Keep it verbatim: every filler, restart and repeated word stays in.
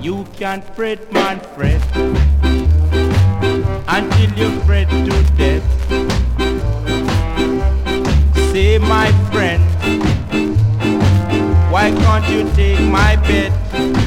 You can't fret, man, fret until you fret to death. Say, my friend, why can't you take my bet?